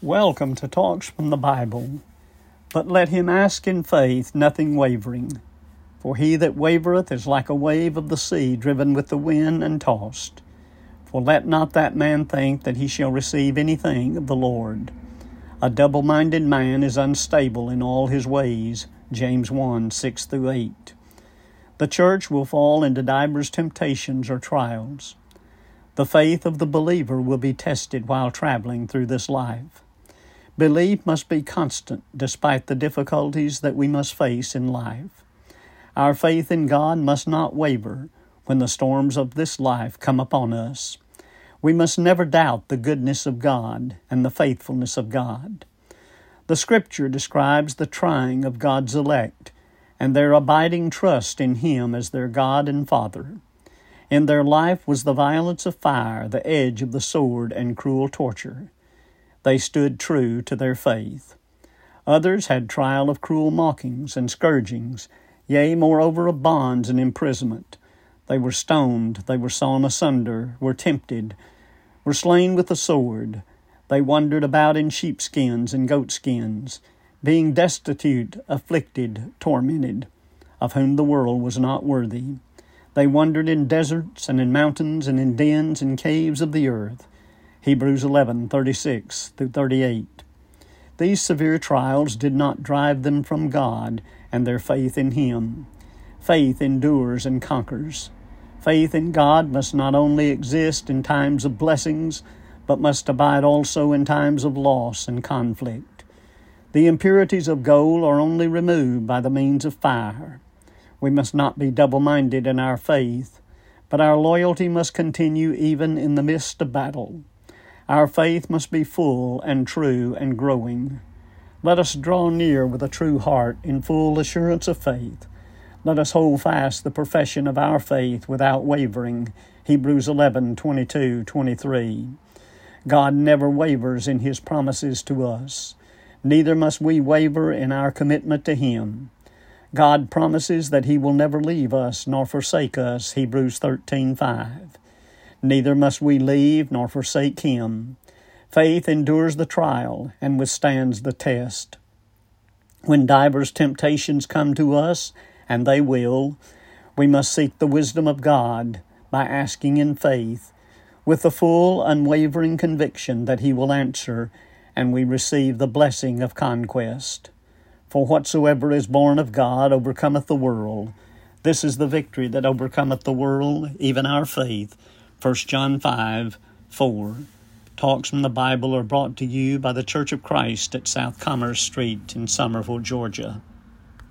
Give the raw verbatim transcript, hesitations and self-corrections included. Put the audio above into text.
Welcome to Talks from the Bible. But let him ask in faith, nothing wavering. For he that wavereth is like a wave of the sea, driven with the wind and tossed. For let not that man think that he shall receive anything of the Lord. A double-minded man is unstable in all his ways. James one, six through eight. The church will fall into divers temptations or trials. The faith of the believer will be tested while traveling through this life. Belief must be constant despite the difficulties that we must face in life. Our faith in God must not waver when the storms of this life come upon us. We must never doubt the goodness of God and the faithfulness of God. The Scripture describes the trying of God's elect and their abiding trust in Him as their God and Father. In their life was the violence of fire, the edge of the sword, and cruel torture. They stood true to their faith. Others had trial of cruel mockings and scourgings, yea, moreover of bonds and imprisonment. They were stoned, they were sawn asunder, were tempted, were slain with the sword. They wandered about in sheepskins and goatskins, being destitute, afflicted, tormented, of whom the world was not worthy. They wandered in deserts and in mountains and in dens and caves of the earth. Hebrews eleven, thirty-six through thirty-eight. These severe trials did not drive them from God and their faith in Him. Faith endures and conquers. Faith in God must not only exist in times of blessings, but must abide also in times of loss and conflict. The impurities of gold are only removed by the means of fire. We must not be double-minded in our faith, but our loyalty must continue even in the midst of battle. Our faith must be full and true and growing. Let us draw near with a true heart in full assurance of faith. Let us hold fast the profession of our faith without wavering. Hebrews eleven, twenty-two, twenty-three. God never wavers in His promises to us. Neither must we waver in our commitment to Him. God promises that He will never leave us nor forsake us. Hebrews thirteen, five. Neither must we leave nor forsake Him. Faith endures the trial and withstands the test. When divers temptations come to us, and they will, we must seek the wisdom of God by asking in faith, with the full, unwavering conviction that He will answer, and we receive the blessing of conquest. For whatsoever is born of God overcometh the world. This is the victory that overcometh the world, even our faith. First John five, four. Talks from the Bible are brought to you by the Church of Christ at South Commerce Street in Summerville, Georgia.